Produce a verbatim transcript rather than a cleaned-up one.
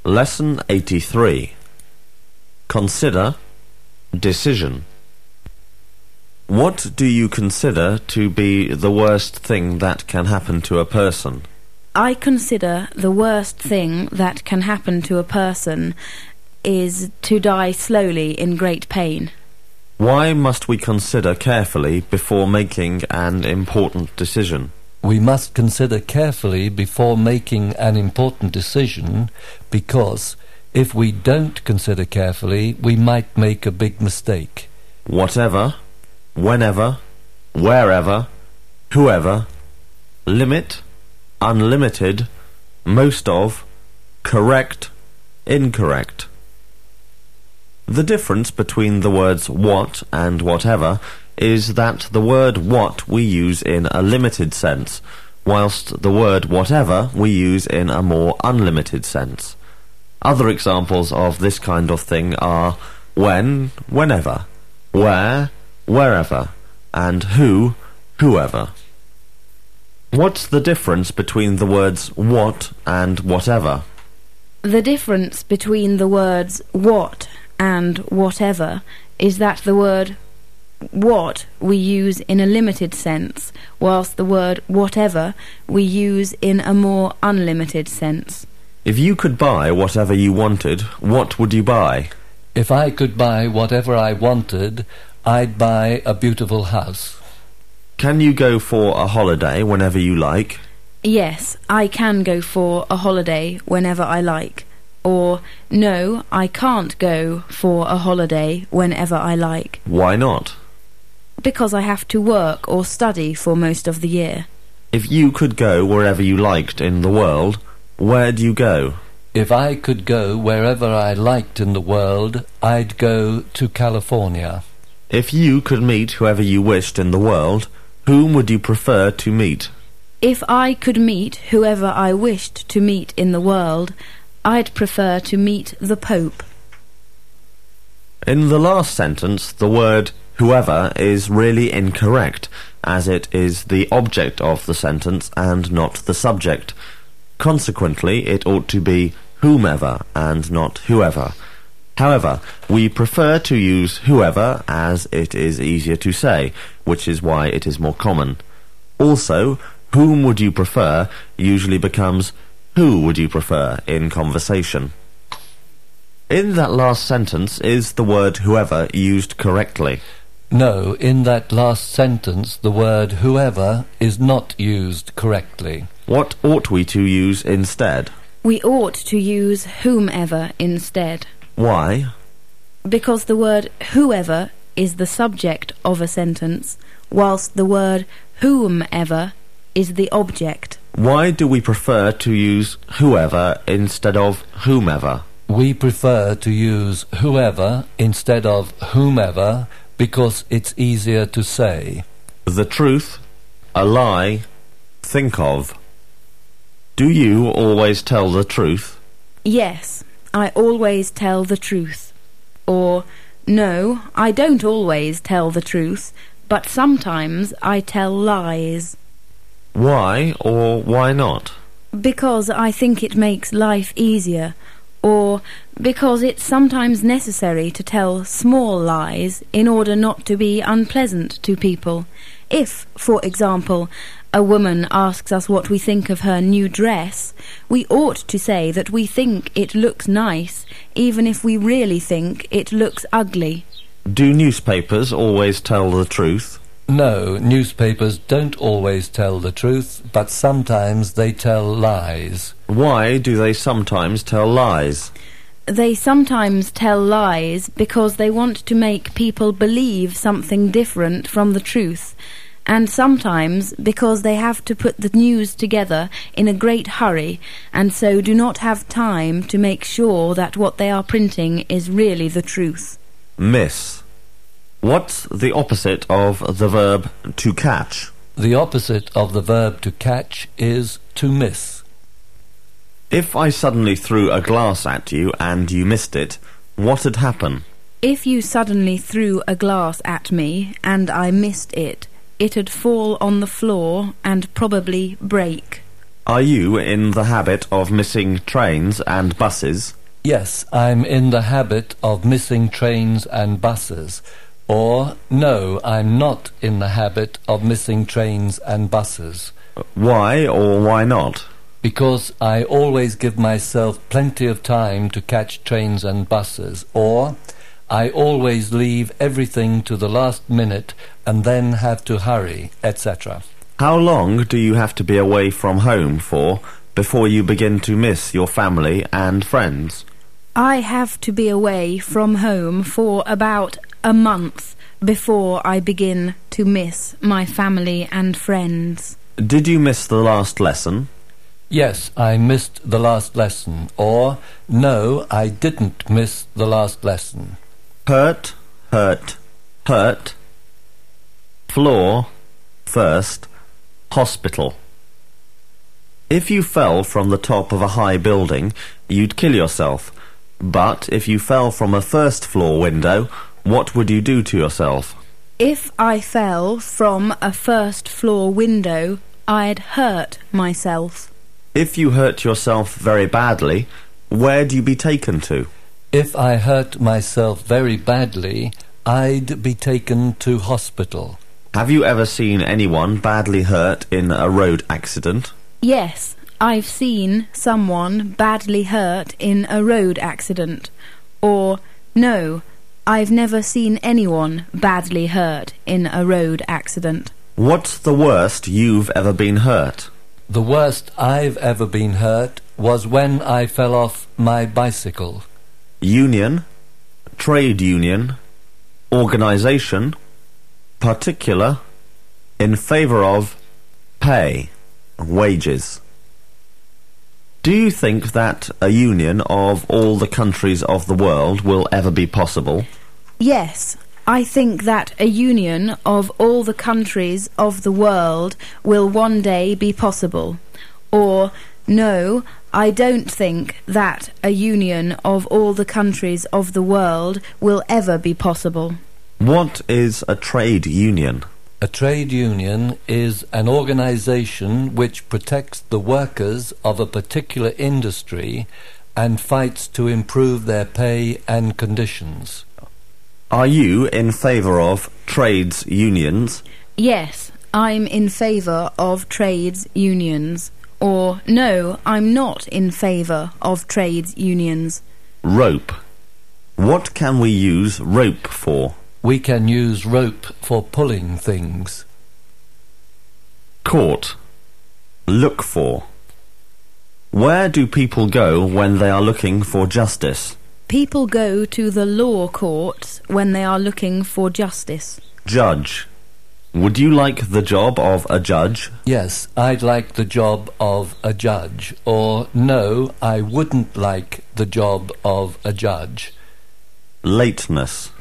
Lesson eighty-three. Consider decision. What do you consider to be the worst thing that can happen to a person? I consider the worst thing that can happen to a person is to die slowly in great pain. Why must we consider carefully before making an important decision? We must consider carefully before making an important decision because if we don't consider carefully, we might make a big mistake. Whatever, whenever, wherever, whoever, limit, unlimited, most of, correct, incorrect. The difference between the words what and whatever is that the word what we use in a limited sense, whilst the word whatever we use in a more unlimited sense. Other examples of this kind of thing are when, whenever, where, wherever, and who, whoever. What's the difference between the words what and whatever? The difference between the words what and whatever is that the word what we use in a limited sense, whilst the word whatever we use in a more unlimited sense. If you could buy whatever you wanted, what would you buy? If I could buy whatever I wanted, I'd buy a beautiful house. Can you go for a holiday whenever you like? Yes, I can go for a holiday whenever I like. Or, no, I can't go for a holiday whenever I like. Why not? Because I have to work or study for most of the year. If you could go wherever you liked in the world, where'd you go? If I could go wherever I liked in the world, I'd go to California. If you could meet whoever you wished in the world, whom would you prefer to meet? If I could meet whoever I wished to meet in the world, I'd prefer to meet the Pope. In the last sentence, the word whoever is really incorrect, as it is the object of the sentence and not the subject. Consequently, it ought to be whomever and not whoever. However, we prefer to use whoever as it is easier to say, which is why it is more common. Also, whom would you prefer usually becomes who would you prefer in conversation. In that last sentence, is the word whoever used correctly? No, in that last sentence the word whoever is not used correctly. What ought we to use instead? We ought to use whomever instead. Why? Because the word whoever is the subject of a sentence, whilst the word whomever is the object. Why do we prefer to use whoever instead of whomever? We prefer to use whoever instead of whomever because it's easier to say. The truth, a lie, think of. Do you always tell the truth? Yes, I always tell the truth. Or, no, I don't always tell the truth, but sometimes I tell lies. Why or why not? Because I think it makes life easier, or because it's sometimes necessary to tell small lies in order not to be unpleasant to people. If, for example, a woman asks us what we think of her new dress, we ought to say that we think it looks nice, even if we really think it looks ugly. Do newspapers always tell the truth? No, newspapers don't always tell the truth, but sometimes they tell lies. Why do they sometimes tell lies? They sometimes tell lies because they want to make people believe something different from the truth, and sometimes because they have to put the news together in a great hurry, and so do not have time to make sure that what they are printing is really the truth. Miss. What's the opposite of the verb to catch? The opposite of the verb to catch is to miss. If I suddenly threw a glass at you and you missed it, what'd happen? If you suddenly threw a glass at me and I missed it, it'd fall on the floor and probably break. Are you in the habit of missing trains and buses? Yes, I'm in the habit of missing trains and buses. Or, no, I'm not in the habit of missing trains and buses. Why or why not? Because I always give myself plenty of time to catch trains and buses. Or, I always leave everything to the last minute and then have to hurry, et cetera. How long do you have to be away from home for before you begin to miss your family and friends? I have to be away from home for about a month before I begin to miss my family and friends. Did you miss the last lesson? Yes, I missed the last lesson. Or, no, I didn't miss the last lesson. Hurt, hurt, hurt. Floor, first, hospital. If you fell from the top of a high building, you'd kill yourself. But if you fell from a first-floor window, what would you do to yourself? If I fell from a first-floor window, I'd hurt myself. If you hurt yourself very badly, where'd you be taken to? If I hurt myself very badly, I'd be taken to hospital. Have you ever seen anyone badly hurt in a road accident? Yes, I've seen someone badly hurt in a road accident. Or, no, I've never seen anyone badly hurt in a road accident. What's the worst you've ever been hurt? The worst I've ever been hurt was when I fell off my bicycle. Union, trade union, organisation, particular, in favour of, pay, wages. Do you think that a union of all the countries of the world will ever be possible? Yes, I think that a union of all the countries of the world will one day be possible. Or, no, I don't think that a union of all the countries of the world will ever be possible. What is a trade union? A trade union is an organisation which protects the workers of a particular industry and fights to improve their pay and conditions. Are you in favour of trades unions? Yes, I'm in favour of trades unions. Or, no, I'm not in favour of trades unions. Rope. What can we use rope for? We can use rope for pulling things. Court. Look for. Where do people go when they are looking for justice? People go to the law courts when they are looking for justice. Judge. Would you like the job of a judge? Yes, I'd like the job of a judge. Or, no, I wouldn't like the job of a judge. Lateness.